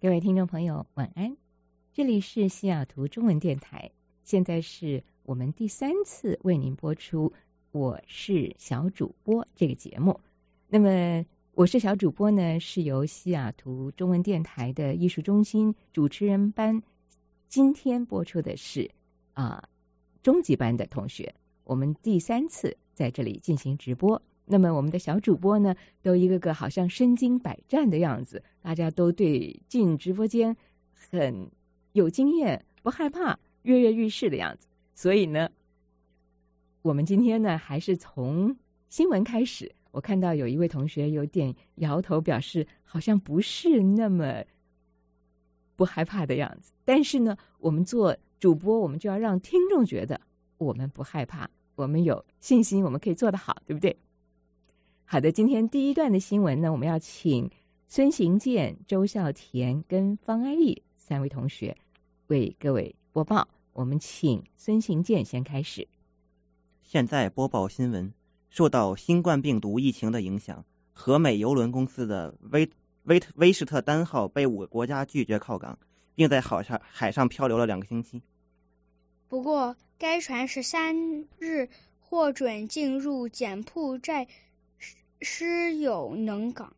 各位听众朋友晚安，这里是西雅图中文电台，现在是我们第3次为您播出我是小主播这个节目。那么我是小主播呢，是由西雅图中文电台的艺术中心主持人班今天播出的是中级班的同学，我们第3次在这里进行直播。那么我们的小主播呢，都一个个好像身经百战的样子，大家都对进直播间很有经验，不害怕，跃跃欲试的样子。所以呢，我们今天呢还是从新闻开始。我看到有一位同学有点摇头，表示好像不是那么不害怕的样子。但是呢，我们做主播，我们就要让听众觉得我们不害怕，我们有信心，我们可以做得好，对不对？好的，今天第一段的新闻呢，我们要请孙行健、周孝田跟方安逸3位同学为各位播报。我们请孙行健先开始。 现在播报新闻。受到新冠病毒疫情的影响，和美邮轮公司的威士特丹号被5个国家拒绝靠港，并在海上漂流了2个星期。 不过，该船13日获准进入柬埔寨施有能港。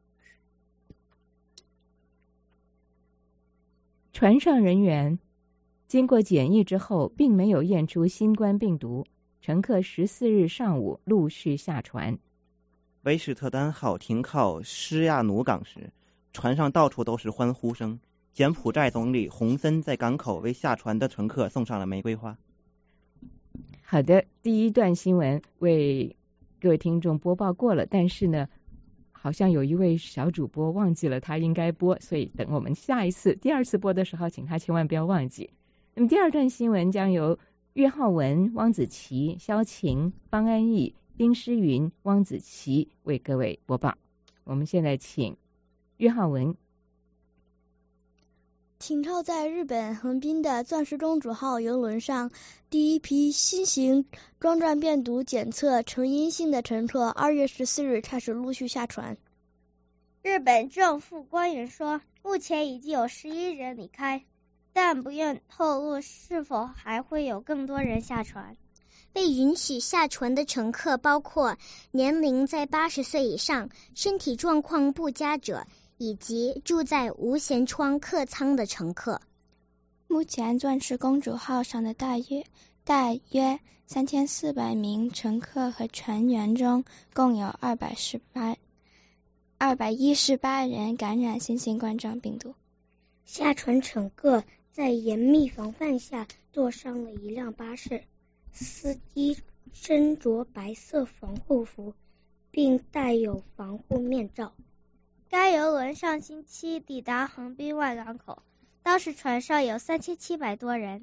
船上人员经过检疫之后，并没有验出新冠病毒。乘客14日上午陆续下船。 威士特丹号停靠施亚努港时，船上到处都是欢呼声。柬埔寨总理洪森在港口为下船的乘客送上了玫瑰花。 好的，第一段新闻为各位听众播报过了，但是呢，好像有一位小主播忘记了他应该播，所以等我们下一次第2次播的时候，请他千万不要忘记。那么第2段新闻将由岳浩文、汪子琪、萧晴、方安逸、丁诗云、汪子琪为各位播报。我们现在请岳浩文。 停靠在日本横滨的钻石公主号邮轮上，第一批新型冠状病毒检测呈阴性的乘客2月14日开始陆续下船。 日本政府官员说，目前已经有11人离开，但不愿透露是否还会有更多人下船。 被允许下船的乘客包括年龄在80岁以上、身体状况不佳者，以及住在无舷窗客舱的乘客。 目前钻石公主号上的大约3400名乘客和船员中，共有218人感染新型冠状病毒。 下船乘客在严密防范下坐上了一辆巴士，司机身着白色防护服，并戴有防护面罩。该邮轮上星期抵达横滨外港口，当时船上有3700多人。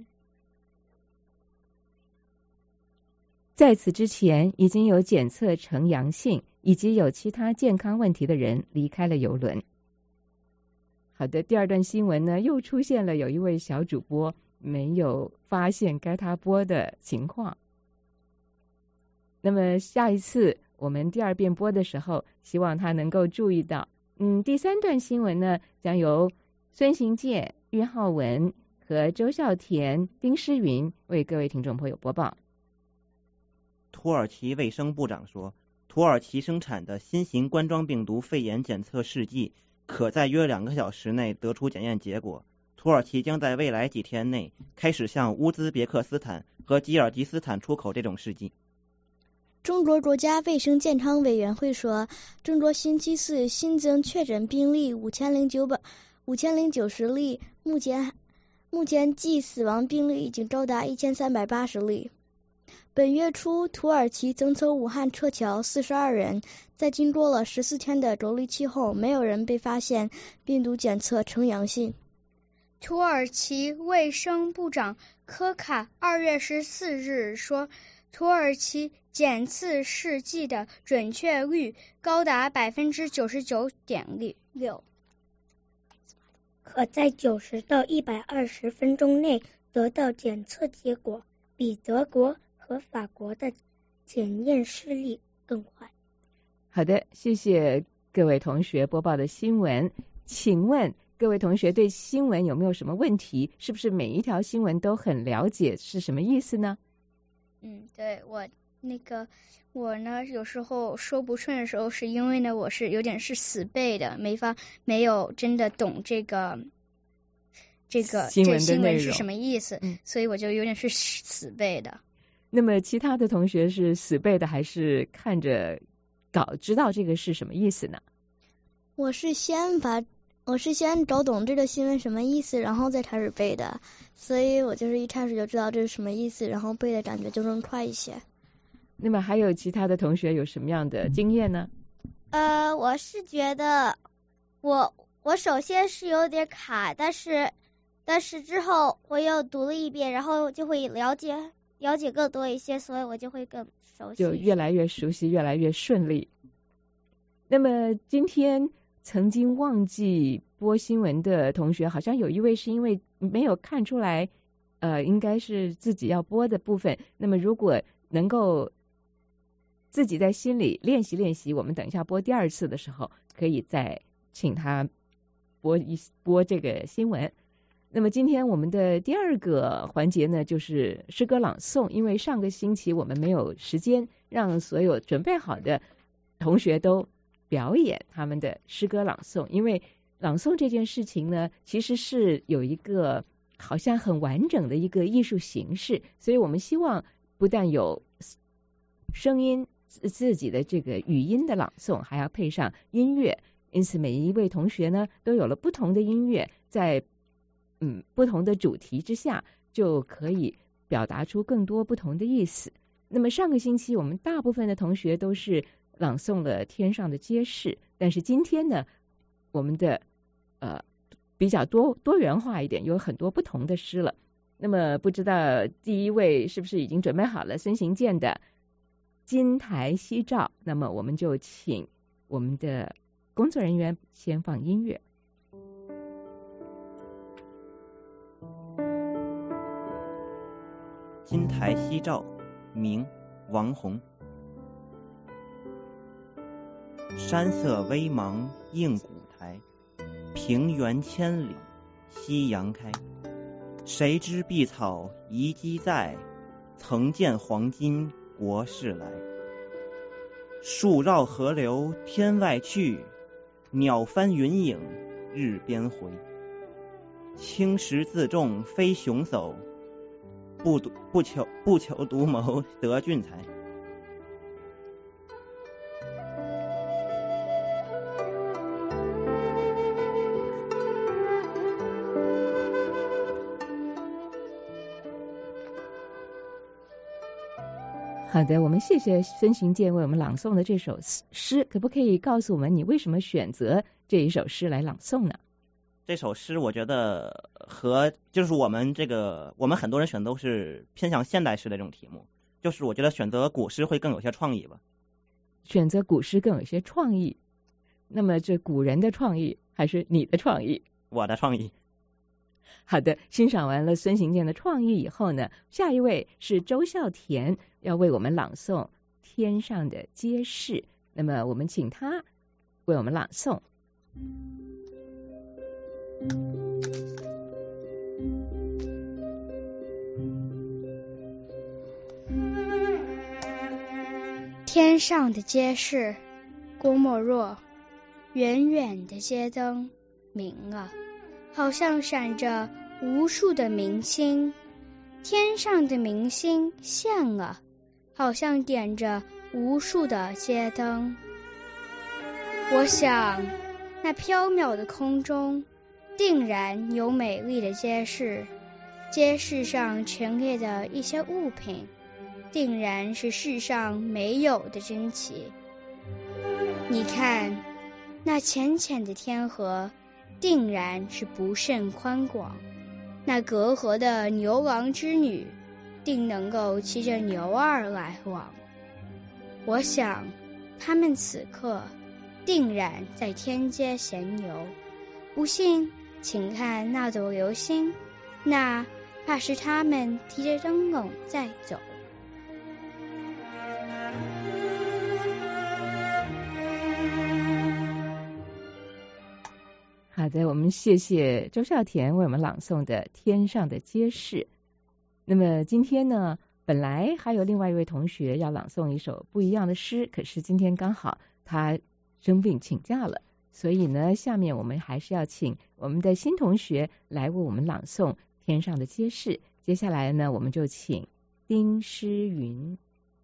在此之前，已经有检测呈阳性以及有其他健康问题的人离开了邮轮。好的，第2段新闻呢，又出现了有一位小主播没有发现该他播的情况。那么下一次我们第2遍播的时候，希望他能够注意到。第3段新闻呢，将由孙行健、岳浩文和周孝田、丁诗云为各位听众朋友播报。 土耳其卫生部长说，土耳其生产的新型冠状病毒肺炎检测试剂可在约2个小时内得出检验结果。土耳其将在未来几天内开始向乌兹别克斯坦和吉尔吉斯坦出口这种试剂。 中国国家卫生健康委员会说，中国星期四新增确诊病例5090例，目前计死亡病例已经高达1380例。本月初，土耳其曾从武汉撤侨42人，在经过了14天的隔离期后，没有人被发现病毒检测呈阳性。 土耳其卫生部长科卡2月14日说，土耳其检测试剂的准确率高达 99.6%， 可在90到120分钟内得到检测结果，比德国和法国的检验视力更快。 好的，谢谢各位同学播报的新闻。请问各位同学对新闻有没有什么问题？是不是每一条新闻都很了解是什么意思呢？ 对，我呢有时候说不顺的时候，是因为呢我是有点是死背的，没有真的懂这新闻的新内容闻是什么意思，所以我就有点是死背的。 那么其他的同学是死背的，还是看着稿知道这个是什么意思呢？ 我是先找懂这个新闻什么意思，然后再开始背的，所以我就是一开始就知道这是什么意思，然后背的感觉就更快一些。 那么还有其他的同学有什么样的经验呢？ 我是觉得我首先是有点卡，但是之后我又读了一遍，然后就会了解更多一些，所以我就会更熟悉， 就越来越熟悉，越来越顺利。那么今天曾经忘记播新闻的同学，好像有一位是因为没有看出来，应该是自己要播的部分。那么如果能够自己在心里练习练习，我们等一下播第二次的时候，可以再请他播这个新闻。那么今天我们的第二个环节呢，就是诗歌朗诵。因为上个星期我们没有时间让所有准备好的同学都表演他们的诗歌朗诵，因为朗诵这件事情呢，其实是有一个好像很完整的一个艺术形式，所以我们希望不但有声音自己的这个语音的朗诵，还要配上音乐，因此每一位同学呢都有了不同的音乐，在不同的主题之下，就可以表达出更多不同的意思。那么上个星期我们大部分的同学都是朗诵了天上的街市，但是今天呢，我们的比较多元化一点，有很多不同的诗了。那么不知道第一位是不是已经准备好了孙行健的金台夕照？那么我们就请我们的工作人员先放音乐。 金台夕照，明，王洪。山色微茫映古台，平原千里夕阳开。谁知碧草遗迹在，曾见黄金国事来。树绕河流天外去，鸟翻云影日边回。青石自重非雄叟，不求独谋得俊才。 好的，我们谢谢孙行健为我们朗诵的这首诗，可不可以告诉我们你为什么选择这一首诗来朗诵呢？ 这首诗我觉得就是我们很多人选都是偏向现代诗的这种题目，就是我觉得选择古诗会更有些创意吧。 选择古诗更有些创意，那么这古人的创意还是你的创意？ 我的创意。 好的，欣赏完了孙行健的创意以后呢，下一位是周孝田，要为我们朗诵《天上的街市》。那么我们请他为我们朗诵。 天上的街市，郭沫若。远远的街灯明啊，好像闪着无数的明星。天上的明星像啊，好像点着无数的街灯。我想那缥缈的空中定然有美丽的街市，街市上陈列的一些物品定然是世上没有的珍奇。你看那浅浅的天河定然是不甚宽广，那隔河的牛郎织女定能够骑着牛儿来往。我想他们此刻定然在天街闲游，不信请看那朵流星，那怕是他们提着灯笼在走。好的，我们谢谢周孝田为我们朗诵的《天上的街市》。那么今天呢，本来还有另外一位同学要朗诵一首不一样的诗，可是今天刚好他生病请假了，所以呢，下面我们还是要请我们的新同学来为我们朗诵《天上的街市》。接下来呢，我们就请丁诗云。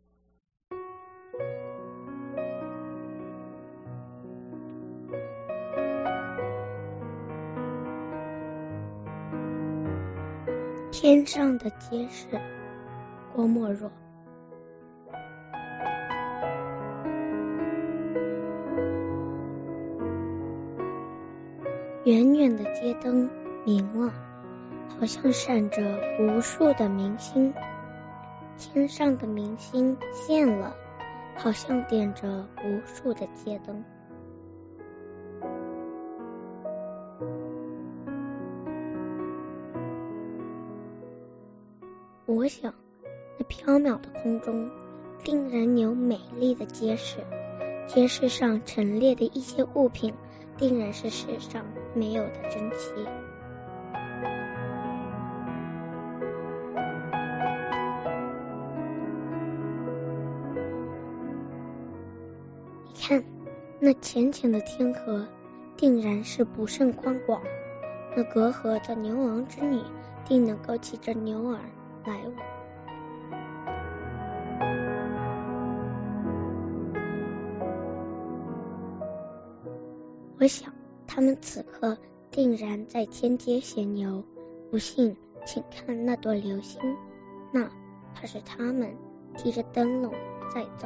天上的街市，郭沫若。远远的街灯明了，好像闪着无数的明星。天上的明星现了，好像点着无数的街灯。我想，那缥缈的空中，定然有美丽的街市。街市上陈列的一些物品，定然是世上没有的珍奇。你看，那浅浅的天河，定然是不甚宽广。那隔河的牛郎织女，定能够骑着牛儿来往。我想他们此刻定然在天街闲游，不信请看那朵流星，那怕是他们提着灯笼在走。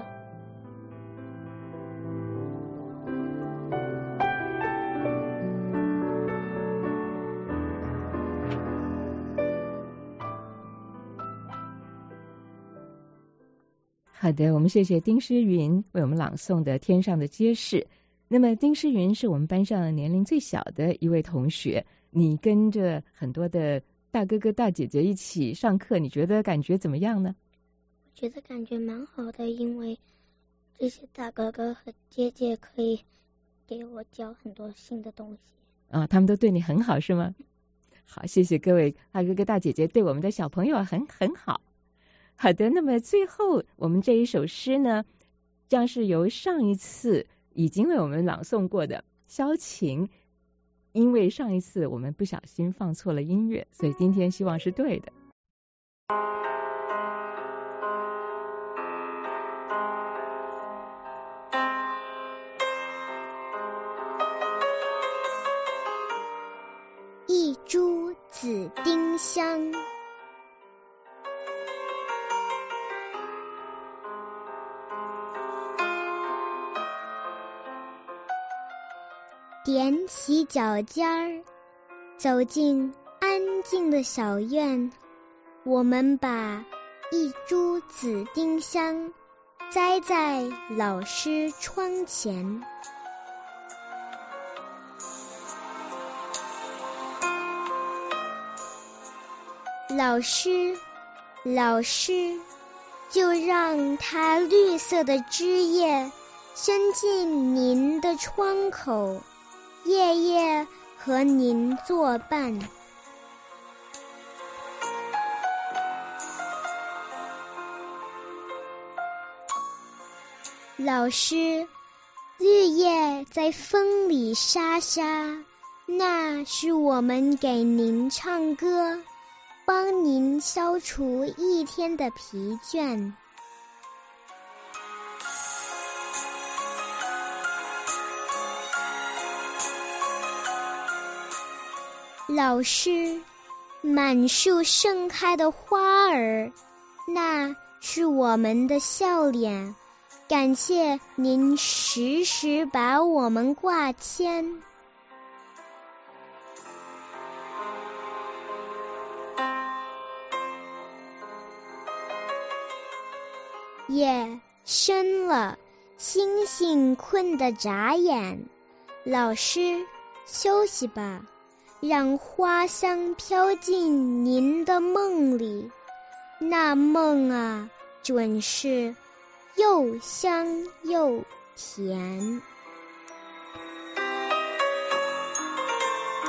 好的，我们谢谢丁诗云为我们朗诵的《天上的街市》。那么丁诗云是我们班上年龄最小的一位同学，你跟着很多的大哥哥大姐姐一起上课，你觉得感觉怎么样呢？ 我觉得感觉蛮好的，因为这些大哥哥和姐姐可以给我教很多新的东西啊，他们都对你很好是吗？好，谢谢各位大哥哥大姐姐对我们的小朋友很好。好的，那么最后我们这一首诗呢，将是由上一次已经为我们朗诵过的萧晴，因为上一次我们不小心放错了音乐，所以今天希望是对的。 一株紫丁香，踮起脚尖儿，走进安静的小院，我们把一株紫丁香栽在老师窗前。老师，就让它绿色的枝叶伸进您的窗口，夜夜和您作伴。老师，绿叶在风里沙沙，那是我们给您唱歌，帮您消除一天的疲倦。老师，满树盛开的花儿，那是我们的笑脸，感谢您时时把我们挂牵。夜深了，星星困得眨眼，老师休息吧，让花香飘进您的梦里，那梦啊，准是又香又甜。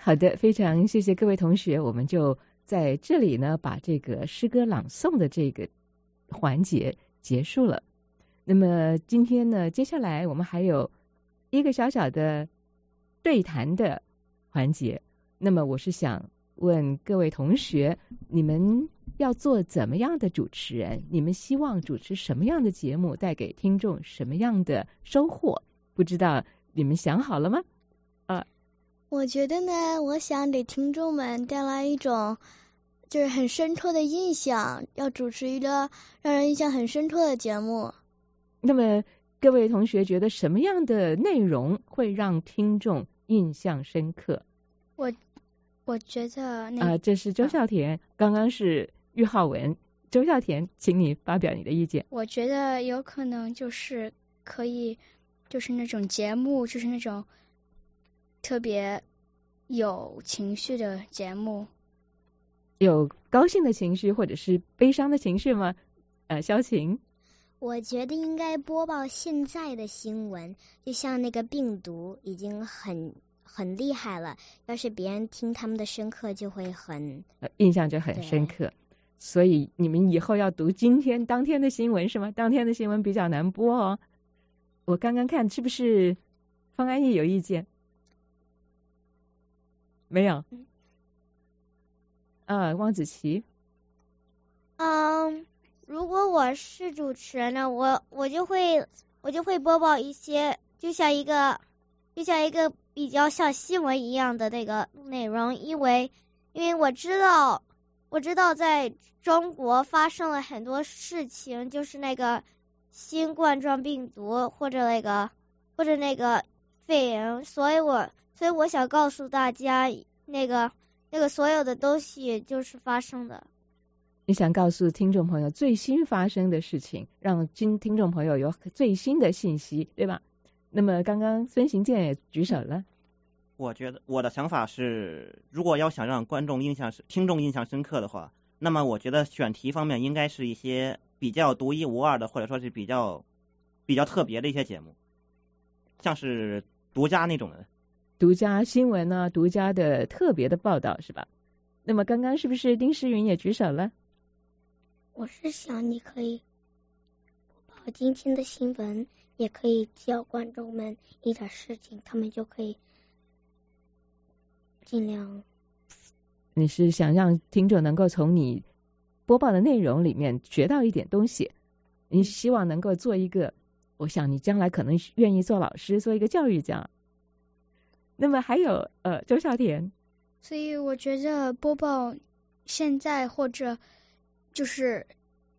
好的，非常谢谢各位同学，我们就在这里呢把这个诗歌朗诵的这个环节结束了。那么今天呢，接下来我们还有一个小小的对谈的环节。那么我是想问各位同学，你们要做怎么样的主持人？你们希望主持什么样的节目，带给听众什么样的收获？不知道你们想好了吗？ 我觉得呢，我想给听众们带来一种就是很深刻的印象，要主持一个让人印象很深刻的节目。 那么各位同学觉得什么样的内容会让听众印象深刻？ 我觉得这是周孝田，刚刚是玉浩文。周孝田，请你发表你的意见。 我觉得有可能就是可以，就是那种节目，就是那种特别有情绪的节目。 有高兴的情绪或者是悲伤的情绪吗？萧晴。 我觉得应该播报现在的新闻，就像那个病毒已经很厉害了，要是别人听他们的深刻就会印象就很深刻。所以你们以后要读当天的新闻是吗？当天的新闻比较难播哦。我刚刚看是不是方安逸有意见？没有。汪子琪。 如果我是主持人呢，我就会播报一些就像一个比较像新闻一样的那个内容，因为我知道在中国发生了很多事情，就是那个新冠状病毒或者那个肺炎，所以我想告诉大家那个所有的东西就是发生的。 你想告诉听众朋友最新发生的事情，让听众朋友有最新的信息，对吧？那么刚刚孙行健也举手了。 我觉得我的想法是，如果要想让听众印象深刻的话，那么我觉得选题方面应该是一些比较独一无二的，或者说是比较特别的一些节目，像是独家那种的。 独家新闻呢，独家的特别的报道是吧？那么刚刚是不是丁诗云也举手了？ 我是想你可以播报今天的新闻，也可以教观众们一点事情，他们就可以尽量。 你是想让听众能够从你播报的内容里面学到一点东西，你希望能够做一个，我想你将来可能愿意做老师，做一个教育家。那么还有周孝田。 所以我觉得播报现在或者就是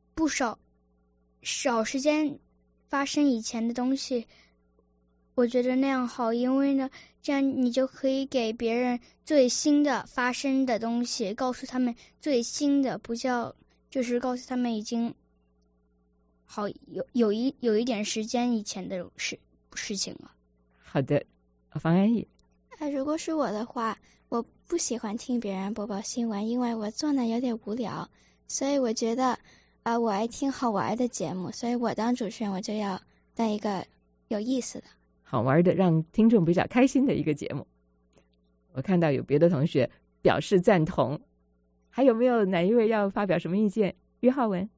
少时间发生以前的东西，我觉得那样好，因为呢，这样你就可以给别人最新的发生的东西，告诉他们最新的，就是告诉他们已经好有一点时间以前的事情了。 好的，方安逸。 如果是我的话，我不喜欢听别人播报新闻，因为我做的有点无聊，所以我觉得我爱听好玩的节目，所以我当主持人我就要当一个有意思的、 好玩的，让听众比较开心的一个节目。我看到有别的同学表示赞同，还有没有哪一位要发表什么意见？于浩文。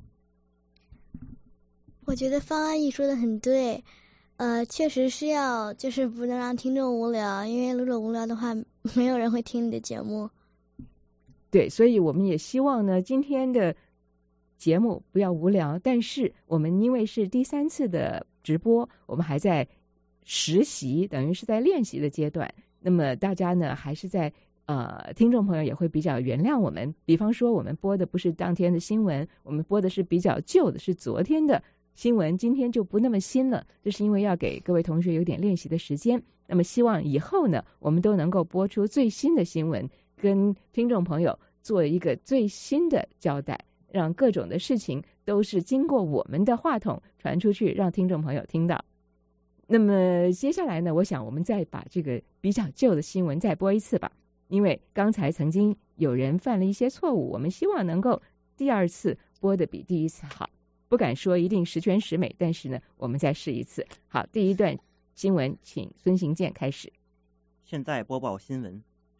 我觉得方安逸说的很对，确实是要就是不能让听众无聊，因为如果无聊的话，没有人会听你的节目。 对，所以我们也希望呢，今天的节目不要无聊，但是我们因为是第3次的直播，我们还在实习，等于是在练习的阶段。那么大家呢，还是在听众朋友也会比较原谅我们。比方说，我们播的不是当天的新闻，我们播的是比较旧的，是昨天的新闻，今天就不那么新了。这是因为要给各位同学有点练习的时间。那么希望以后呢，我们都能够播出最新的新闻，跟听众朋友做一个最新的交代，让各种的事情都是经过我们的话筒传出去，让听众朋友听到。那么接下来呢，我想我们再把这个比较旧的新闻再播一次吧，因为刚才曾经有人犯了一些错误，我们希望能够第2次播的比第1次好。不敢说一定十全十美，但是呢，我们再试一次。好，第一段新闻，请孙行健开始。 现在播报新闻：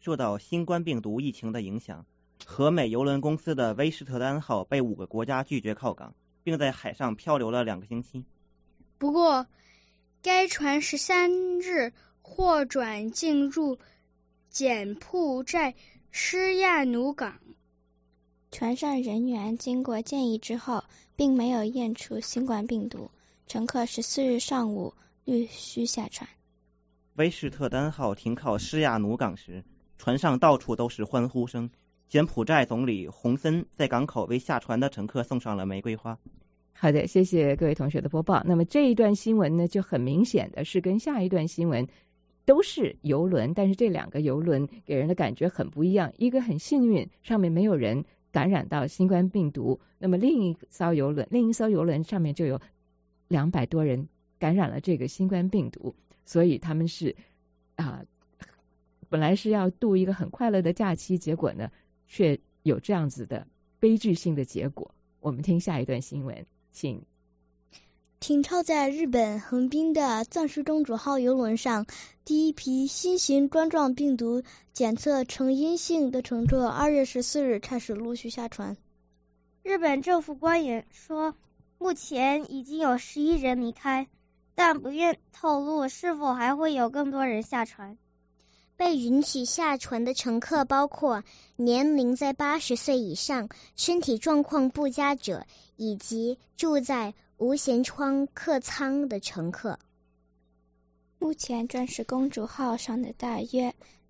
受到新冠病毒疫情的影响，和美邮轮公司的威士特丹号被5个国家拒绝靠港，并在海上漂流了2个星期。 不过，该船13日获准进入柬埔寨施亚努港。 船上人员经过检疫之后，并没有验出新冠病毒，乘客14日上午陆续下船。 威士特丹号停靠施亚努港时，船上到处都是欢呼声。柬埔寨总理洪森在港口为下船的乘客送上了玫瑰花。 好的，谢谢各位同学的播报。那么这一段新闻呢，就很明显的是跟下一段新闻都是邮轮，但是这2个邮轮给人的感觉很不一样。一个很幸运，上面没有人感染到新冠病毒，那么另一艘邮轮上面就有200多人感染了这个新冠病毒，所以他们是本来是要度一个很快乐的假期，结果呢却有这样子的悲剧性的结果。我们听下一段新闻，请。 停靠在日本横滨的藏石公主号邮轮上，第一批新型冠状病毒检测呈阴性的乘客2月14日开始陆续下船。 日本政府官员说，目前已经有11人离开，但不愿透露是否还会有更多人下船。 被允许下船的乘客包括年龄在80岁以上、身体状况不佳者以及住在无舷窗客舱的乘客。 目前钻石公主号上的大约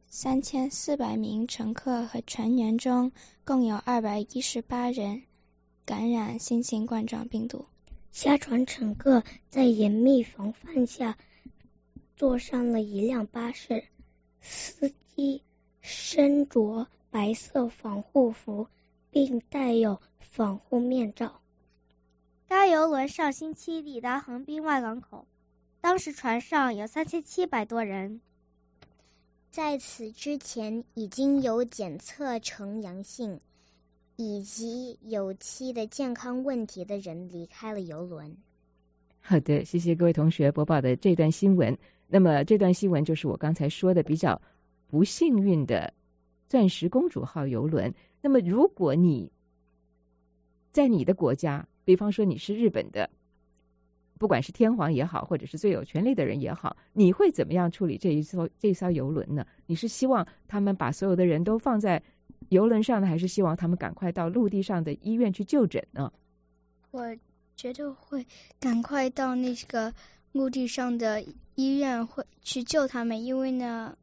3400名乘客和船员中，共有218人感染新型冠状病毒。 下船乘客在严密防范下坐上了一辆巴士，司机身着白色防护服并戴有防护面罩。 该邮轮上星期抵达横滨外港口，当时船上有3700多人。 在此之前已经有检测呈阳性以及有期的健康问题的人离开了邮轮。 好的，谢谢各位同学播报的这段新闻。那么这段新闻就是我刚才说的比较不幸运的钻石公主号邮轮。那么如果你在你的国家，比方说你是日本的，不管是天皇也好，或者是最有权力的人也好，你会怎么样处理这艘邮轮呢？你是希望他们把所有的人都放在邮轮上呢，还是希望他们赶快到陆地上的医院去就诊呢？ 我觉得会赶快到那个陆地上的医院会去救他们，因为呢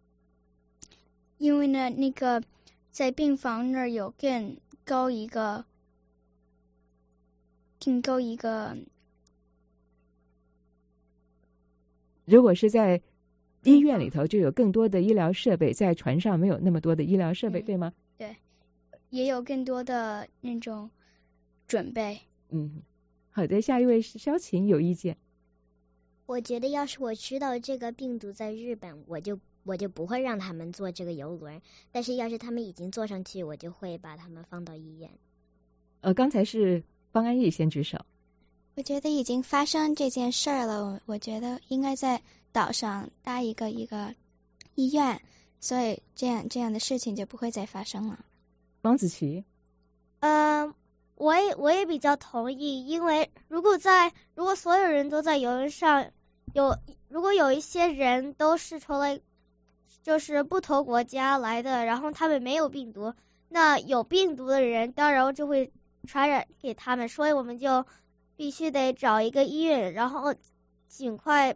那个在病房那儿有更高一个如果是在医院里头就有更多的医疗设备，在船上没有那么多的医疗设备，对吗？ 对，也有更多的那种准备。 好的，下一位是萧晴，有意见。 我觉得要是我知道这个病毒在日本，我就不会让他们坐这个邮轮，但是要是他们已经坐上去，我就会把他们放到医院。 刚才是方安逸先举手。 我觉得已经发生这件事了，我觉得应该在岛上搭一个医院，所以这样的事情就不会再发生了。 王子琪。 我也比较同意，因为如果所有人都在邮轮上，如果有一些人都是就是不同国家来的，然后他们没有病毒，那有病毒的人当然就会传染给他们，所以我们就必须得找一个医院，然后尽快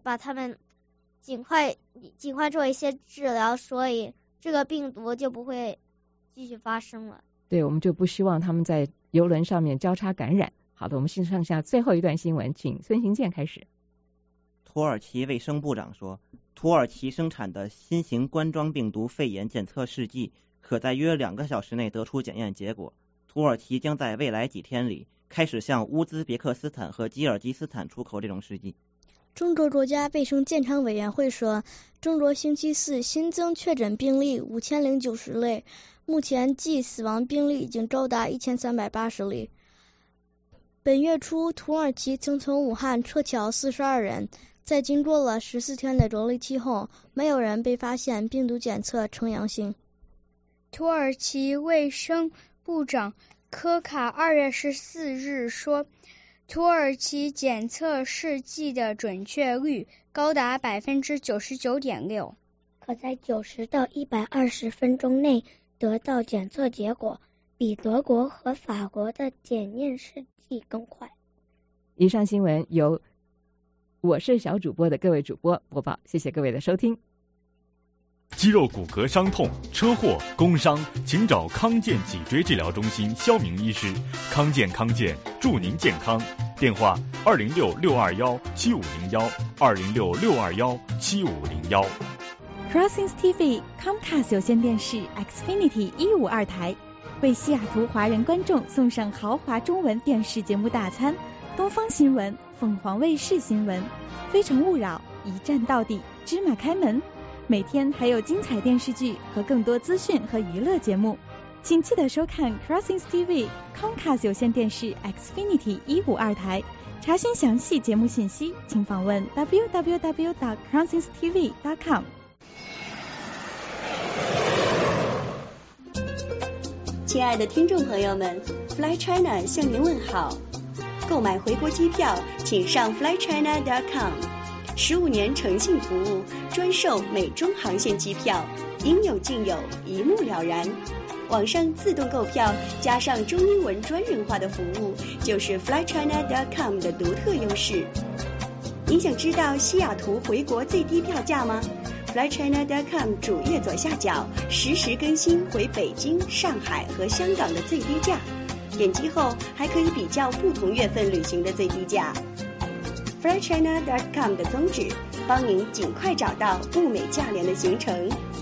做一些治疗，所以这个病毒就不会继续发生了。 对，我们就不希望他们在邮轮上面交叉感染。好的，我们先上下最后一段新闻，请孙行健开始。 土耳其卫生部长说，土耳其生产的新型冠状病毒肺炎检测试剂可在约2个小时内得出检验结果。土耳其将在未来几天里开始向乌兹别克斯坦和吉尔吉斯坦出口这种试剂。 中国国家卫生健康委员会说，中国星期四新增确诊病例5090例，目前计死亡病例已经高达1380例。本月初，土耳其曾从武汉撤侨42人，在经过了14天的隔离期后，没有人被发现病毒检测呈阳性。 土耳其卫生部长科卡2月14日说，土耳其检测试剂的准确率高达 99.6%， 可在90到120分钟内得到检测结果，比德国和法国的检验试剂更快。 以上新闻由我是小主播的各位主播播报，谢谢各位的收听。 肌肉骨骼伤痛、车祸、工伤，请找康健脊椎治疗中心肖明医师。康健祝您健康。电话206-621-7501，206-621-7501。 Crossings TV Comcast 有线电视 Xfinity 152台为西雅图华人观众送上豪华中文电视节目大餐，东方新闻、凤凰卫视新闻、非诚勿扰、一站到底、芝麻开门，每天还有精彩电视剧和更多资讯和娱乐节目，请记得收看 Crossings TV Comcast 有线电视 Xfinity 152台。查询详细节目信息，请访问 www.crossingstv.com。 亲爱的听众朋友们 ，Fly China 向您问好。购买回国机票，请上 flychina.com。15年诚信服务，专售美中航线机票，应有尽有，一目了然。网上自动购票加上中英文专人化的服务，就是 flychina.com 的独特优势。您想知道西雅图回国最低票价吗？flychina.com 主页左下角实时更新回北京、上海和香港的最低价，点击后还可以比较不同月份旅行的最低价。flychina.com 的宗旨，帮您尽快找到物美价廉的行程。